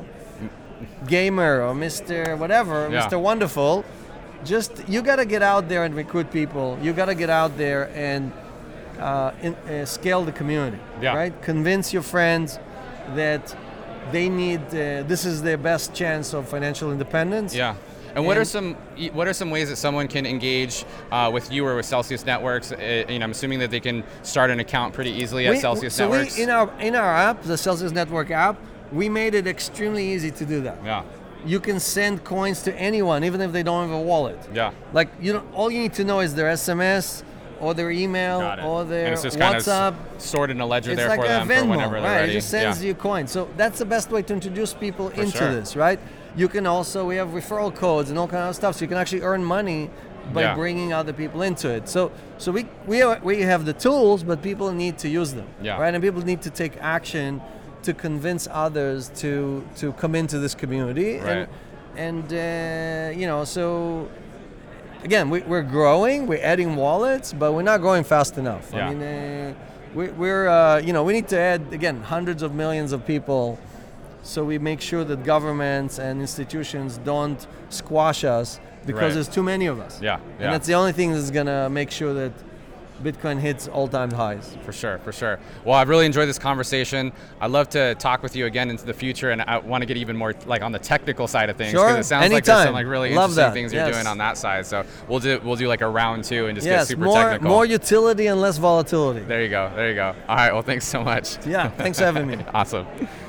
[SPEAKER 2] gamer or Mister whatever,
[SPEAKER 1] Yeah.
[SPEAKER 2] Mister Wonderful? Just you got to get out there and recruit people. You got to get out there and uh, in, uh, scale the community.
[SPEAKER 1] Yeah.
[SPEAKER 2] Right. Convince your friends that they need. Uh, this is their best chance of financial independence.
[SPEAKER 1] Yeah. And what are
[SPEAKER 2] And-
[SPEAKER 1] some what are some ways that someone can engage uh, with you or with Celsius Networks? Uh, you know, I'm assuming that they can start an account pretty easily at
[SPEAKER 2] We-
[SPEAKER 1] Celsius
[SPEAKER 2] so
[SPEAKER 1] Networks.
[SPEAKER 2] we in our in our app, the Celsius Network app, we made it extremely easy to do that.
[SPEAKER 1] yeah.
[SPEAKER 2] You can send coins to anyone, even if they don't have a wallet.
[SPEAKER 1] Yeah.
[SPEAKER 2] Like you know, all you need to know is their S M S, or their email
[SPEAKER 1] Got it.
[SPEAKER 2] or their
[SPEAKER 1] and it's just kind
[SPEAKER 2] WhatsApp.
[SPEAKER 1] of stored in a ledger
[SPEAKER 2] It's
[SPEAKER 1] there
[SPEAKER 2] like
[SPEAKER 1] for
[SPEAKER 2] a
[SPEAKER 1] them
[SPEAKER 2] Venmo,
[SPEAKER 1] for whenever they're
[SPEAKER 2] right?
[SPEAKER 1] ready.
[SPEAKER 2] It just sends
[SPEAKER 1] yeah.
[SPEAKER 2] you coins. So that's the best way to introduce people
[SPEAKER 1] For
[SPEAKER 2] into
[SPEAKER 1] sure.
[SPEAKER 2] this, right? You can also, we have referral codes and all kind of stuff, so you can actually earn money by
[SPEAKER 1] Yeah.
[SPEAKER 2] bringing other people into it. So so we we are, we have the tools, but people need to use them,
[SPEAKER 1] Yeah.
[SPEAKER 2] right? And people need to take action to convince others to to come into this community.
[SPEAKER 1] Right.
[SPEAKER 2] And and uh, you know, so again, we, we're growing, we're adding wallets, but we're not growing fast enough.
[SPEAKER 1] Yeah.
[SPEAKER 2] I mean, uh, we, we're uh, you know, we need to add again hundreds of millions of people. So we make sure that governments and institutions don't squash us because
[SPEAKER 1] Right.
[SPEAKER 2] there's too many of us.
[SPEAKER 1] Yeah,
[SPEAKER 2] And
[SPEAKER 1] yeah.
[SPEAKER 2] that's the only thing that's gonna make sure that Bitcoin hits all-time highs.
[SPEAKER 1] For sure, for sure. Well, I've really enjoyed this conversation. I'd love to talk with you again into the future, and I want to get even more like on the technical side of things.
[SPEAKER 2] Sure,
[SPEAKER 1] It sounds like there's
[SPEAKER 2] anytime.
[SPEAKER 1] some like really
[SPEAKER 2] Love
[SPEAKER 1] interesting
[SPEAKER 2] that,
[SPEAKER 1] things you're
[SPEAKER 2] yes.
[SPEAKER 1] doing on that side. So we'll do we'll do like a round two and just get
[SPEAKER 2] Yes,
[SPEAKER 1] super
[SPEAKER 2] more
[SPEAKER 1] technical.
[SPEAKER 2] more utility and less volatility.
[SPEAKER 1] There you go. There you go. All right. Well, thanks so much.
[SPEAKER 2] Yeah, thanks for having me.
[SPEAKER 1] Awesome.